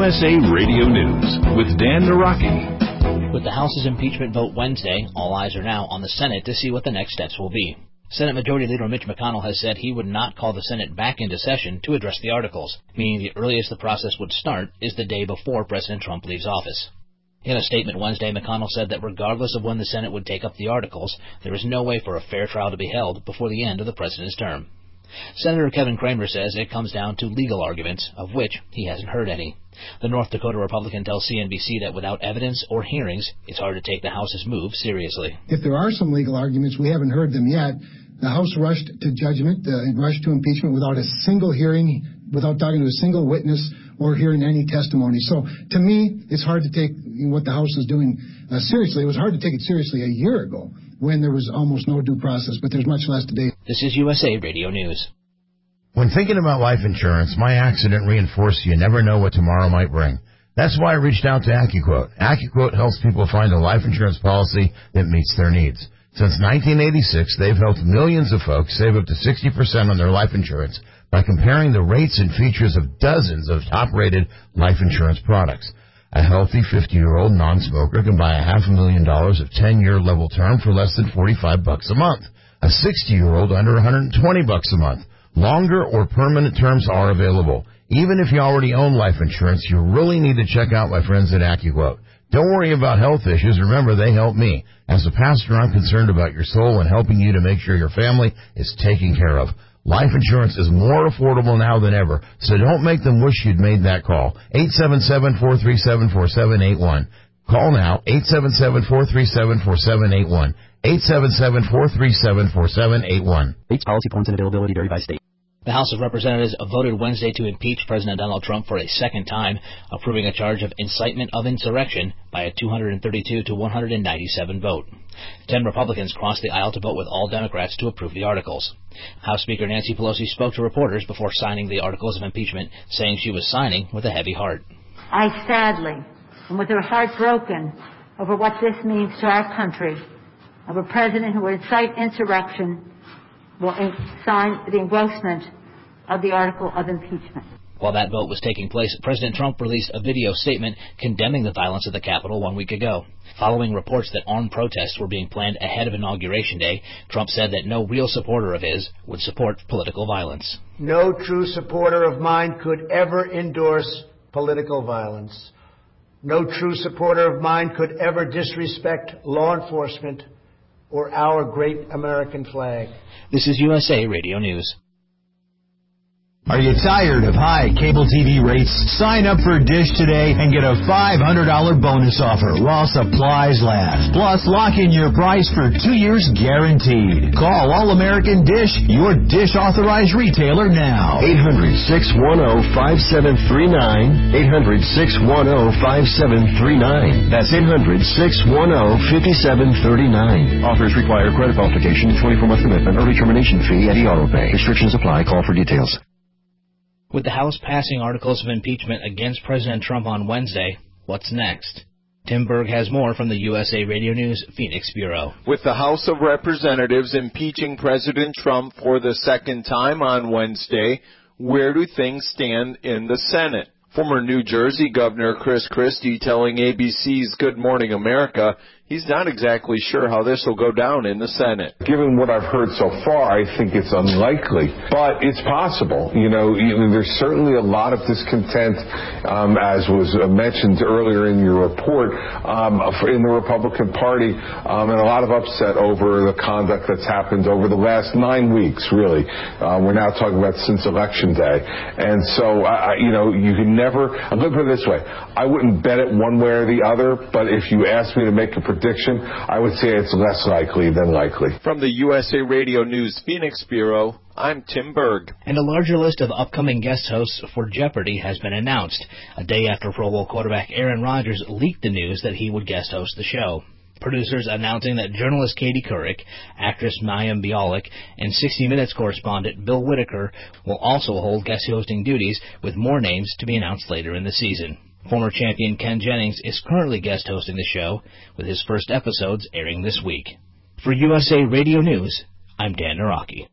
USA Radio News with Dan Naraki. With the House's impeachment vote Wednesday, all eyes are now on the Senate to see what the next steps will be. Senate Majority Leader Mitch McConnell has said he would not call the Senate back into session to address the articles, meaning the earliest the process would start is the day before President Trump leaves office. In a statement Wednesday, McConnell said that regardless of when the Senate would take up the articles, there is no way for a fair trial to be held before the end of the president's term. Senator Kevin Cramer says it comes down to legal arguments, of which he hasn't heard any. The North Dakota Republican tells CNBC that without evidence or hearings, it's hard to take the House's move seriously. If there are some legal arguments, we haven't heard them yet. The House rushed to judgment, rushed to impeachment without a single hearing, without talking to a single witness or hearing any testimony. So, to me, it's hard to take what the House is doing seriously. It was hard to take it seriously a year ago when there was almost no due process, but there's much less today. This is USA Radio News. When thinking about life insurance, my accident reinforced you never know what tomorrow might bring. That's why I reached out to AccuQuote. AccuQuote helps people find a life insurance policy that meets their needs. Since 1986, they've helped millions of folks save up to 60% on their life insurance by comparing the rates and features of dozens of top-rated life insurance products. A healthy 50-year-old non-smoker can buy $500,000 of 10-year level term for less than $45 a month. A 60-year-old under $120 a month. Longer or permanent terms are available. Even if you already own life insurance, you really need to check out my friends at AccuQuote. Don't worry about health issues. Remember, they help me. As a pastor, I'm concerned about your soul and helping you to make sure your family is taken care of. Life insurance is more affordable now than ever, so don't make them wish you'd made that call. 877-437-4781. Call now, 877-437-4781. 877-437-4781. States policy points and availability vary by state. The House of Representatives voted Wednesday to impeach President Donald Trump for a second time, approving a charge of incitement of insurrection by a 232 to 197 vote. 10 Republicans crossed the aisle to vote with all Democrats to approve the articles. House Speaker Nancy Pelosi spoke to reporters before signing the articles of impeachment, saying she was signing with a heavy heart. I sadly, and with her heart broken over what this means to our country, of a president who would incite insurrection, will sign the engrossment of the article of impeachment. While that vote was taking place, President Trump released a video statement condemning the violence at the Capitol 1 week ago. Following reports that armed protests were being planned ahead of Inauguration Day, Trump said that no real supporter of his would support political violence. No true supporter of mine could ever endorse political violence. No true supporter of mine could ever disrespect law enforcement or our great American flag. This is USA Radio News. Are you tired of high cable TV rates? Sign up for Dish today and get a $500 bonus offer while supplies last. Plus, lock in your price for 2 years guaranteed. Call All American Dish, your Dish authorized retailer now. 800-610-5739. 800-610-5739. That's 800-610-5739. Offers require credit qualification, 24-month commitment, early termination fee, and auto pay. Restrictions apply. Call for details. With the House passing articles of impeachment against President Trump on Wednesday, what's next? Tim Berg has more from the USA Radio News Phoenix Bureau. With the House of Representatives impeaching President Trump for the second time on Wednesday, where do things stand in the Senate? Former New Jersey Governor Chris Christie telling ABC's Good Morning America he's not exactly sure how this will go down in the Senate. Given what I've heard so far, I think it's unlikely, but it's possible. There's certainly a lot of discontent, as was mentioned earlier in your report, in the Republican Party, and a lot of upset over the conduct that's happened over the last 9 weeks, really. We're now talking about since Election Day. And so, you can never, I'm going to put it this way, I wouldn't bet it one way or the other, but if you asked me to make a prediction, I would say it's less likely than likely. From the USA Radio News Phoenix Bureau, I'm Tim Berg. And a larger list of upcoming guest hosts for Jeopardy has been announced, a day after Pro Bowl quarterback Aaron Rodgers leaked the news that he would guest host the show. Producers announcing that journalist Katie Couric, actress Mayim Bialik, and 60 Minutes correspondent Bill Whitaker will also hold guest hosting duties, with more names to be announced later in the season. Former champion Ken Jennings is currently guest hosting the show, with his first episodes airing this week. For USA Radio News, I'm Dan Naraki.